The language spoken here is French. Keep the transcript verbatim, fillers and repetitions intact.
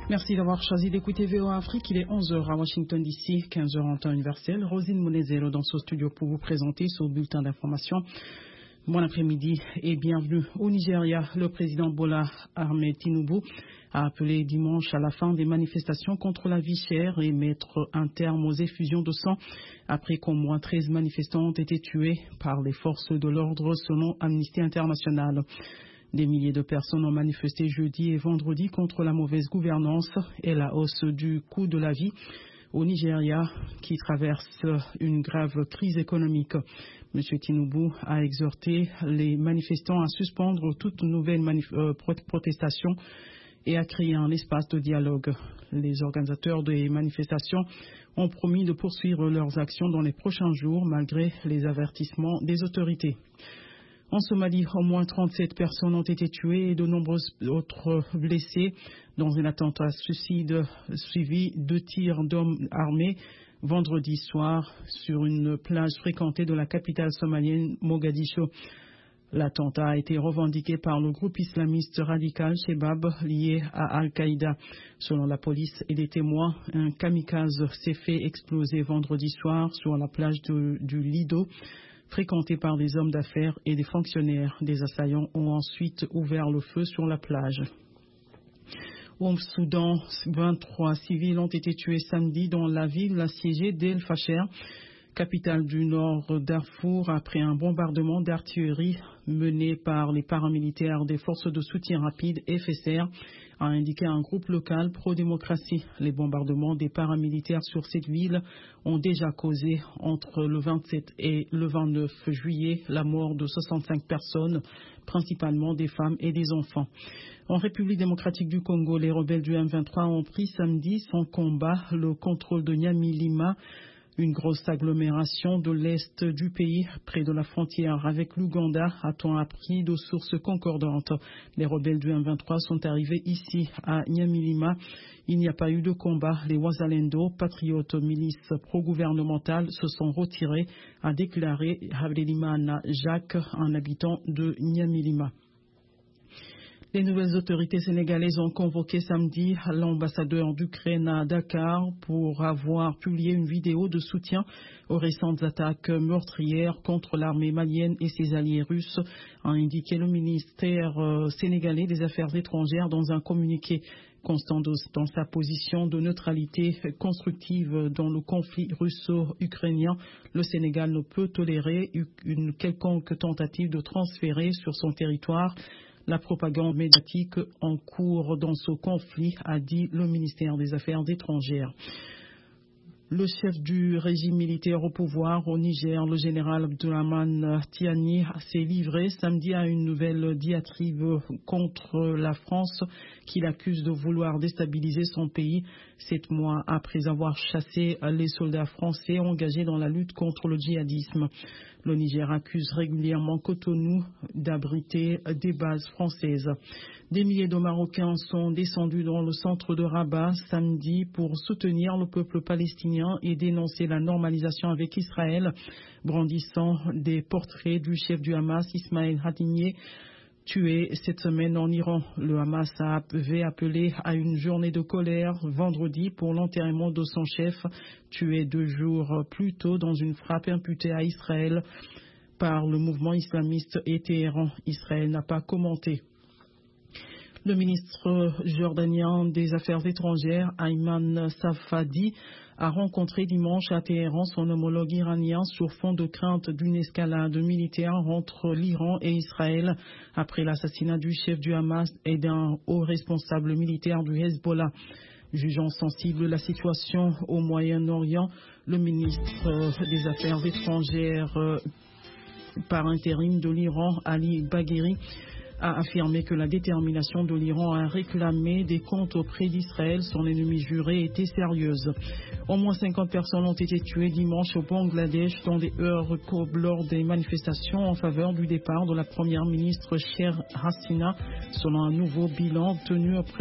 Merci d'avoir choisi d'écouter V O A Afrique. Il est onze heures à Washington D C, quinze heures en temps universel. Rosine Monezero dans ce studio pour vous présenter ce bulletin d'information. Bon après-midi et bienvenue au Nigeria. Le président Bola Ahmed Tinubu a appelé dimanche à la fin des manifestations contre la vie chère et mettre un terme aux effusions de sang après qu'au moins treize manifestants ont été tués par les forces de l'ordre selon Amnesty International. Des milliers de personnes ont manifesté jeudi et vendredi contre la mauvaise gouvernance et la hausse du coût de la vie au Nigeria qui traverse une grave crise économique. M. Tinubu a exhorté les manifestants à suspendre toute nouvelle manif- euh, protestation et à créer un espace de dialogue. Les organisateurs des manifestations ont promis de poursuivre leurs actions dans les prochains jours malgré les avertissements des autorités. En Somalie, au moins trente-sept personnes ont été tuées et de nombreuses autres blessées dans un attentat suicide suivi de tirs d'hommes armés vendredi soir sur une plage fréquentée de la capitale somalienne Mogadiscio. L'attentat a été revendiqué par le groupe islamiste radical Shebab lié à Al-Qaïda. Selon la police et des témoins, un kamikaze s'est fait exploser vendredi soir sur la plage de, du Lido, fréquenté par des hommes d'affaires et des fonctionnaires. Des assaillants ont ensuite ouvert le feu sur la plage. Au Soudan, vingt-trois civils ont été tués samedi dans la ville assiégée d'El Fasher, capitale du nord Darfour, après un bombardement d'artillerie mené par les paramilitaires des forces de soutien rapide F S R, a indiqué un groupe local pro-démocratie. Les bombardements des paramilitaires sur cette ville ont déjà causé entre le vingt-sept et le vingt-neuf juillet la mort de soixante-cinq personnes, principalement des femmes et des enfants. En République démocratique du Congo, les rebelles du M vingt-trois ont pris samedi sans combat le contrôle de Nyamilima, une grosse agglomération de l'est du pays, près de la frontière avec l'Ouganda, a-t-on appris de sources concordantes. Les rebelles du M vingt-trois sont arrivés ici, à Nyamilima. Il n'y a pas eu de combat. Les Wazalendo, patriotes milices pro-gouvernementales, se sont retirés, a déclaré Habdelimana Jacques, un habitant de Nyamilima. Les nouvelles autorités sénégalaises ont convoqué samedi l'ambassadeur d'Ukraine à Dakar pour avoir publié une vidéo de soutien aux récentes attaques meurtrières contre l'armée malienne et ses alliés russes, a indiqué le ministère sénégalais des Affaires étrangères dans un communiqué. Constant dans sa position de neutralité constructive dans le conflit russo-ukrainien, le Sénégal ne peut tolérer une quelconque tentative de transférer sur son territoire la propagande médiatique en cours dans ce conflit, a dit le ministère des Affaires étrangères. Le chef du régime militaire au pouvoir au Niger, le général Abdourahmane Tiani, s'est livré samedi à une nouvelle diatribe contre la France qu'il accuse de vouloir déstabiliser son pays sept mois après avoir chassé les soldats français engagés dans la lutte contre le djihadisme. Le Niger accuse régulièrement Cotonou d'abriter des bases françaises. Des milliers de Marocains sont descendus dans le centre de Rabat samedi pour soutenir le peuple palestinien et dénoncer la normalisation avec Israël, brandissant des portraits du chef du Hamas, Ismaël Haniyeh, tué cette semaine en Iran. Le Hamas avait appelé à une journée de colère vendredi pour l'enterrement de son chef, tué deux jours plus tôt dans une frappe imputée à Israël par le mouvement islamiste et Téhéran. Israël n'a pas commenté. Le ministre jordanien des Affaires étrangères, Ayman Safadi, a rencontré dimanche à Téhéran son homologue iranien sur fond de crainte d'une escalade militaire entre l'Iran et Israël après l'assassinat du chef du Hamas et d'un haut responsable militaire du Hezbollah. Jugeant sensible la situation au Moyen-Orient, le ministre des Affaires étrangères par intérim de l'Iran, Ali Bagheri, a affirmé que la détermination de l'Iran à réclamer des comptes auprès d'Israël, son ennemi juré, était sérieuse. Au moins cinquante personnes ont été tuées dimanche au Bangladesh dans des heurts lors des manifestations en faveur du départ de la première ministre Sheikh Hasina, selon un nouveau bilan tenu auprès